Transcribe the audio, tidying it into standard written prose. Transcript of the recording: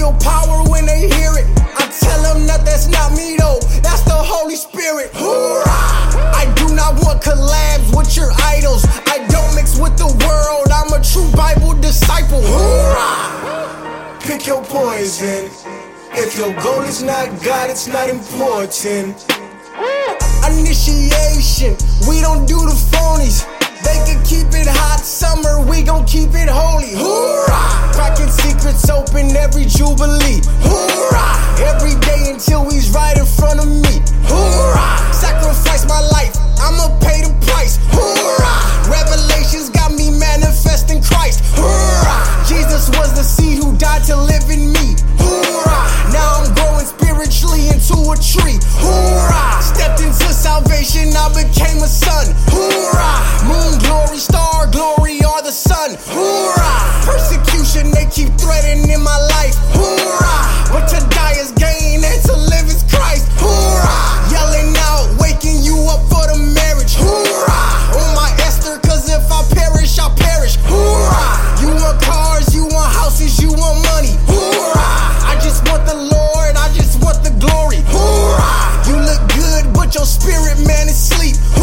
feel power when they hear it. I tell them that that's not me though, that's the Holy Spirit. Hoorah! I do not want collabs with your idols. I don't mix with the world, I'm a true Bible disciple. Hoorah! Pick your poison. If your goal is not God, it's not important. Initiation, we don't do the phonies. They can keep it hot summer, we gon' keep it holy. Hoorah! Cracking secrets open every jubilee. Hoorah! Every day until he's right in front of me. Hoorah! Sacrifice my life, I'ma pay the price. Hoorah! Revelations got me manifesting Christ. Hoorah! Jesus was the seed who died to live in me. Hoorah! Now I'm growing spiritually into a tree. Hoorah! Stepped into salvation, I became a son. Hoorah! Moon glory, star glory, or the sun. Hoorah! Persecution, they keep threatening my life. Hoorah! But to die is gain and to live is Christ. Hoorah! Yelling out, waking you up for the marriage. Hoorah! On my Esther, cause if I perish, I perish. Hoorah! You want cars, you want houses, you want money. Hoorah! I just want the Lord, I just want the glory. Hoorah! You look good, but your spirit man is asleep.